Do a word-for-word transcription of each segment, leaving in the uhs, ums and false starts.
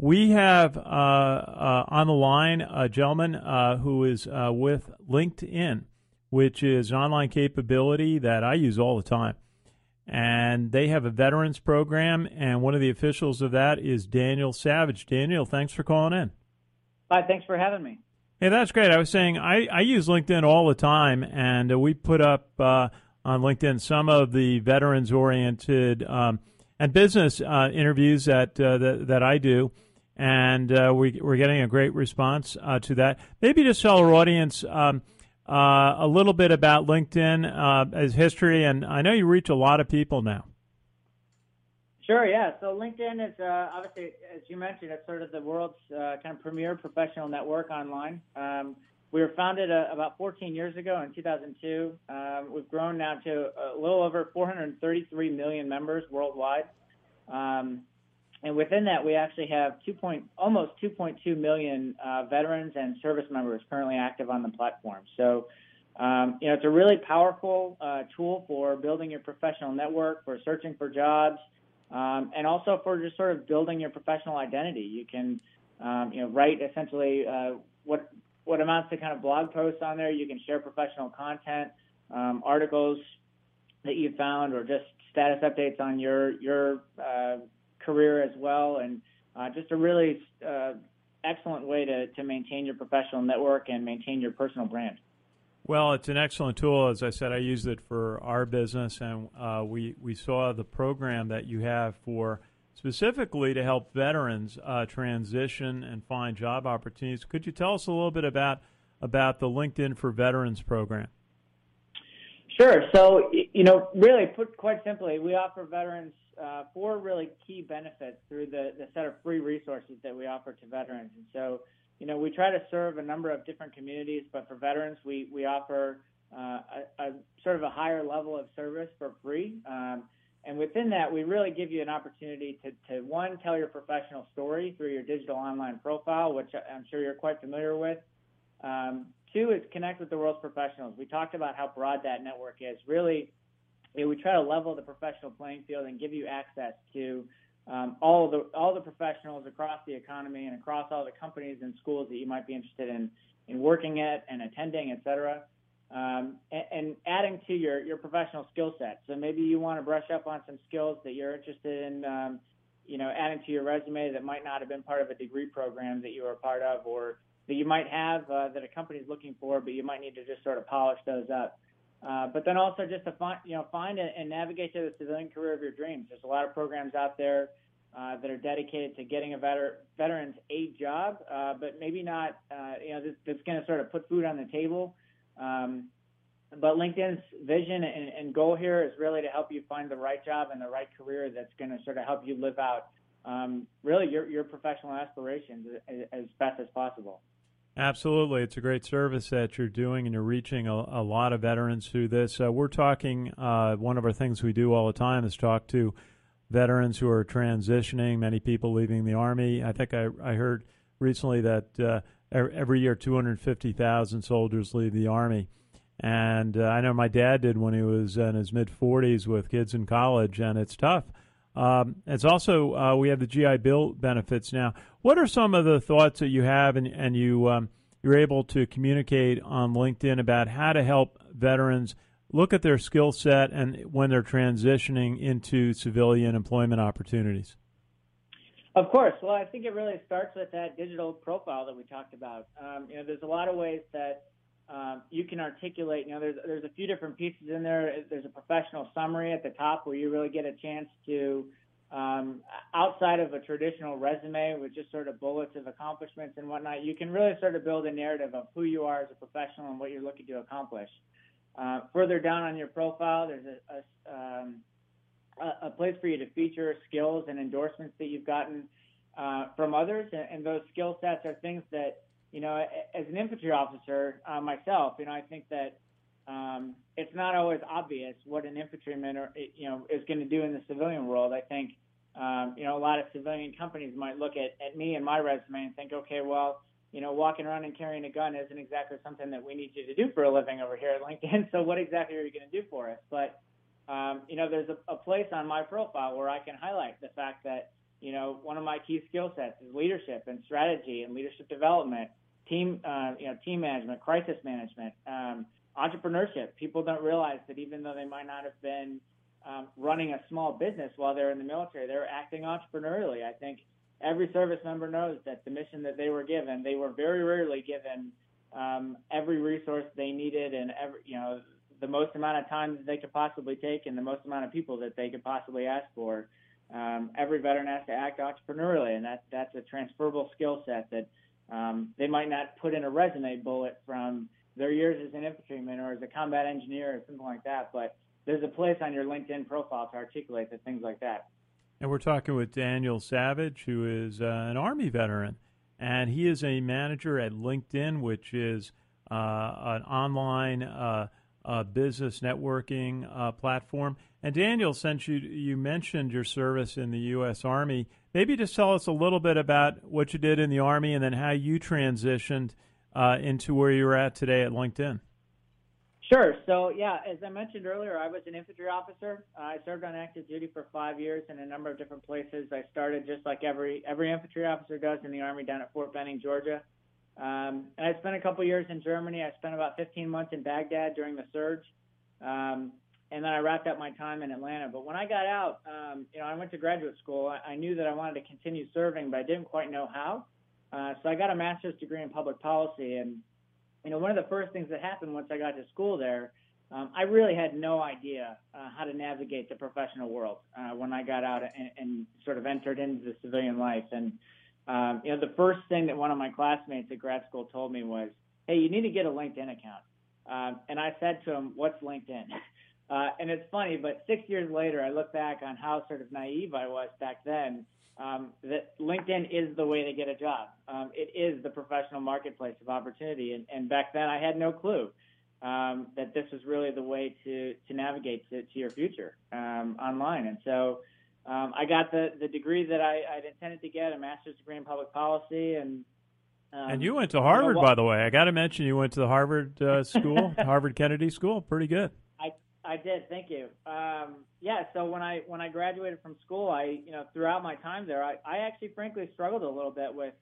we have uh, uh, on the line a gentleman uh, who is uh, with LinkedIn, which is an online capability that I use all the time. And they have a veterans program, and one of the officials of that is Daniel Savage. Daniel, thanks for calling in. Hi, thanks for having me. Hey, that's great. I was saying I, I use LinkedIn all the time, and uh, we put up uh, on LinkedIn some of the veterans-oriented um, and business uh, interviews that, uh, that that I do, and uh, we, we're getting a great response uh, to that. Maybe just tell our audience um, uh, a little bit about LinkedIn uh, as history, and I know you reach a lot of people now. Sure, yeah. So LinkedIn is uh, obviously, as you mentioned, it's sort of the world's uh, kind of premier professional network online. Um, we were founded uh, about fourteen years ago in two thousand two. Um, we've grown now to a little over four hundred thirty-three million members worldwide. Um, and within that, we actually have two point, almost two point two million uh, veterans and service members currently active on the platform. So, um, you know, it's a really powerful uh, tool for building your professional network, for searching for jobs, Um, and also for just sort of building your professional identity. You can, um, you know, write essentially uh, what what amounts to kind of blog posts on there. You can share professional content, um, articles that you found, or just status updates on your your uh, career as well, and uh, just a really uh, excellent way to to maintain your professional network and maintain your personal brand. Well, it's an excellent tool. As I said, I use it for our business, and uh, we, we saw the program that you have for specifically to help veterans uh, transition and find job opportunities. Could you tell us a little bit about about the LinkedIn for Veterans program? Sure. So, you know, really put quite simply, we offer veterans uh, four really key benefits through the, the set of free resources that we offer to veterans. And so, you know, we try to serve a number of different communities, but for veterans, we, we offer uh, a, a sort of a higher level of service for free. Um, and within that, we really give you an opportunity to, to, one, tell your professional story through your digital online profile, which I'm sure you're quite familiar with. Um, two is connect with the world's professionals. We talked about how broad that network is. Really, you know, we try to level the professional playing field and give you access to Um, all the all the professionals across the economy and across all the companies and schools that you might be interested in in working at and attending, et cetera, um, and, and adding to your, your professional skill set. So maybe you want to brush up on some skills that you're interested in, um, you know, adding to your resume that might not have been part of a degree program that you were a part of, or that you might have uh, that a company is looking for, but you might need to just sort of polish those up. Uh, but then also just to find, you know, find and navigate to the civilian career of your dreams. There's a lot of programs out there uh, that are dedicated to getting a veter- veterans a job, uh, but maybe not, uh, you know, this, that's going to sort of put food on the table. Um, but LinkedIn's vision and, and goal here is really to help you find the right job and the right career that's going to sort of help you live out um, really your, your professional aspirations as, as best as possible. Absolutely. It's a great service that you're doing, and you're reaching a, a lot of veterans through this. Uh, we're talking, uh, one of our things we do all the time is talk to veterans who are transitioning, many people leaving the Army. I think I, I heard recently that uh, every year two hundred fifty thousand soldiers leave the Army. And uh, I know my dad did when he was in his mid-forties with kids in college, and it's tough. Um, it's also, uh, we have the G I Bill benefits now. What are some of the thoughts that you have and, and you, um, you're able to communicate on LinkedIn about how to help veterans look at their skill set and when they're transitioning into civilian employment opportunities? Of course. Well, I think it really starts with that digital profile that we talked about. Um, you know, there's a lot of ways that Um, you can articulate, you know, there's there's a few different pieces in there. There's a professional summary at the top where you really get a chance to, um, outside of a traditional resume with just sort of bullets of accomplishments and whatnot, you can really sort of build a narrative of who you are as a professional and what you're looking to accomplish. Uh, further down on your profile, there's a, a, um, a, a place for you to feature skills and endorsements that you've gotten uh, from others, and, and those skill sets are things that, you know, as an infantry officer uh, myself, you know, I think that um, it's not always obvious what an infantryman, or, you know, is going to do in the civilian world. I think, um, you know, a lot of civilian companies might look at, at me and my resume and think, okay, well, you know, walking around and carrying a gun isn't exactly something that we need you to do for a living over here at LinkedIn. So what exactly are you going to do for us? But, um, you know, there's a, a place on my profile where I can highlight the fact that, you know, one of my key skill sets is leadership and strategy and leadership development, team, uh, you know, team management, crisis management, um, entrepreneurship. People don't realize that even though they might not have been um, running a small business while they're in the military, they're acting entrepreneurially. I think every service member knows that the mission that they were given, they were very rarely given um, every resource they needed and every, you know, the most amount of time that they could possibly take and the most amount of people that they could possibly ask for. Um, every veteran has to act entrepreneurially, and that, that's a transferable skill set that um, they might not put in a resume bullet from their years as an infantryman or as a combat engineer or something like that, but there's a place on your LinkedIn profile to articulate the things like that. And we're talking with Daniel Savage, who is uh, an Army veteran, and he is a manager at LinkedIn, which is uh, an online uh, uh, business networking uh, platform. And Daniel, since you you mentioned your service in the U S Army, maybe just tell us a little bit about what you did in the Army and then how you transitioned uh, into where you're at today at LinkedIn. Sure. So, yeah, as I mentioned earlier, I was an infantry officer. Uh, I served on active duty for five years in a number of different places. I started just like every every infantry officer does in the Army down at Fort Benning, Georgia. Um, and I spent a couple years in Germany. I spent about fifteen months in Baghdad during the surge. Um, and then I wrapped up my time in Atlanta. But when I got out, um, you know, I went to graduate school. I, I knew that I wanted to continue serving, but I didn't quite know how. Uh, so I got a master's degree in public policy. And you know, one of the first things that happened once I got to school there, um, I really had no idea uh, how to navigate the professional world uh, when I got out and, and sort of entered into the civilian life. And, um, you know, the first thing that one of my classmates at grad school told me was, hey, you need to get a LinkedIn account. Um, and I said to him, what's LinkedIn? Uh, and it's funny, but six years later, I look back on how sort of naive I was back then. Um, that LinkedIn is the way to get a job. Um, it is the professional marketplace of opportunity. And, and back then I had no clue um, that this was really the way to, to navigate to, to your future um, online. And so um, I got the, the degree that I, I'd intended to get, a master's degree in public policy. And um, and you went to Harvard, you know, well, by the way. I got to mention you went to the Harvard uh, school, Harvard Kennedy School. Pretty good. I did, thank you. Um, yeah, so when I when I graduated from school, I you know throughout my time there, I, I actually frankly struggled a little bit with,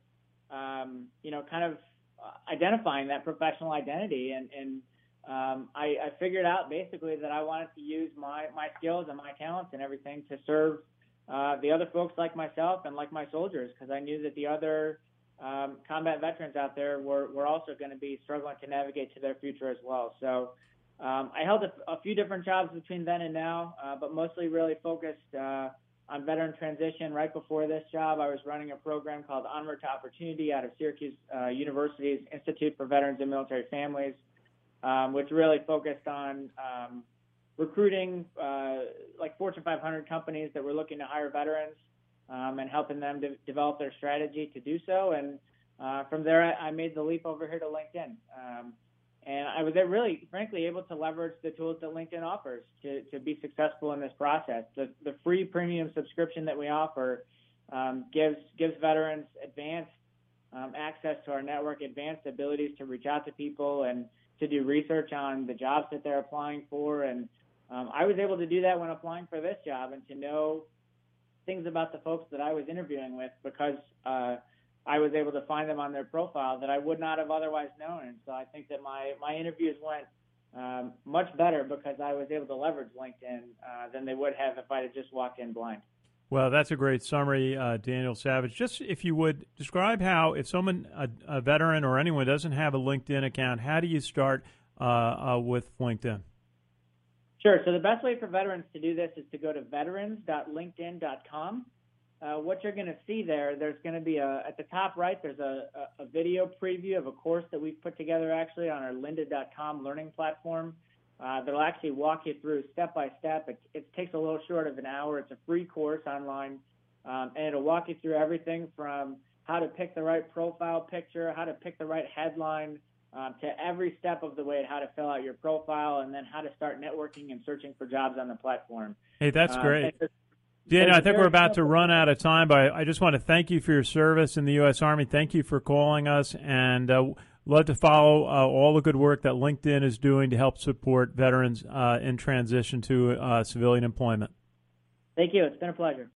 um, you know, kind of identifying that professional identity, and and um, I, I figured out basically that I wanted to use my my skills and my talents and everything to serve uh, the other folks like myself and like my soldiers, because I knew that the other um, combat veterans out there were were also going to be struggling to navigate to their future as well. So. Um, I held a, a few different jobs between then and now, uh, but mostly really focused uh, on veteran transition. Right before this job, I was running a program called Onward to Opportunity out of Syracuse uh, University's Institute for Veterans and Military Families, um, which really focused on um, recruiting uh, like Fortune five hundred companies that were looking to hire veterans um, and helping them to develop their strategy to do so. And uh, from there, I, I made the leap over here to LinkedIn. Um, And I was really, frankly, able to leverage the tools that LinkedIn offers to, to be successful in this process. The, the free premium subscription that we offer um, gives gives veterans advanced um, access to our network, advanced abilities to reach out to people and to do research on the jobs that they're applying for. And um, I was able to do that when applying for this job and to know things about the folks that I was interviewing with because uh, I was able to find them on their profile that I would not have otherwise known. And so I think that my, my interviews went um, much better because I was able to leverage LinkedIn uh, than they would have if I had just walked in blind. Well, that's a great summary, uh, Daniel Savage. Just if you would describe how, if someone, a, a veteran or anyone doesn't have a LinkedIn account, how do you start uh, uh, with LinkedIn? Sure. So the best way for veterans to do this is to go to veterans dot linkedin dot com. Uh, what you're going to see there, there's going to be a, at the top right, there's a, a, a video preview of a course that we've put together actually on our lynda dot com learning platform uh, that'll actually walk you through step by step. It, it takes a little short of an hour. It's a free course online, um, and it'll walk you through everything from how to pick the right profile picture, how to pick the right headline, um, to every step of the way, how to fill out your profile, and then how to start networking and searching for jobs on the platform. Hey, that's um, great. Dan, I think we're about to run out of time, but I just want to thank you for your service in the U S Army. Thank you for calling us, and uh, love to follow uh, all the good work that LinkedIn is doing to help support veterans uh, in transition to uh, civilian employment. Thank you. It's been a pleasure.